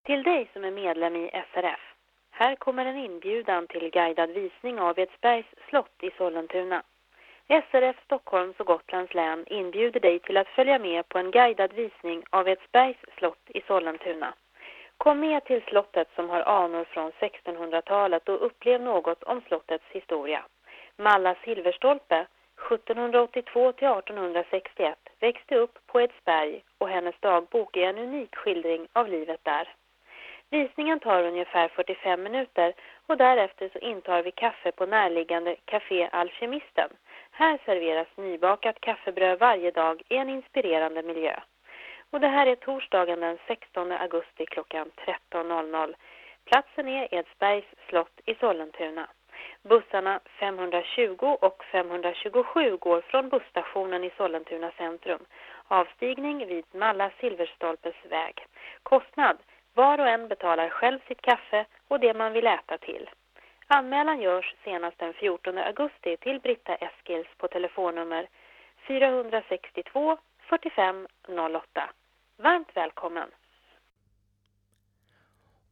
Till dig som är medlem i SRF. Här kommer en inbjudan till guidad visning av Edsbergs slott i Sollentuna. SRF Stockholms och Gotlands län inbjuder dig till att följa med på en guidad visning av Edsbergs slott i Sollentuna. Kom med till slottet som har anor från 1600-talet och upplev något om slottets historia. Malla Silverstolpe, 1782-1861, växte upp på Edsberg och hennes dagbok är en unik skildring av livet där. Visningen tar ungefär 45 minuter och därefter så intar vi kaffe på närliggande Café Alkemisten. Här serveras nybakat kaffebröd varje dag i en inspirerande miljö. Och det här är torsdagen den 16 augusti klockan 13.00. Platsen är Edsbergs slott i Sollentuna. Bussarna 520 och 527 går från busstationen i Sollentuna centrum. Avstigning vid Malla Silverstolpes väg. Kostnad: var och en betalar själv sitt kaffe och det man vill äta till. Anmälan görs senast den 14 augusti till Britta Eskils på telefonnummer 462 45 08. Varmt välkommen!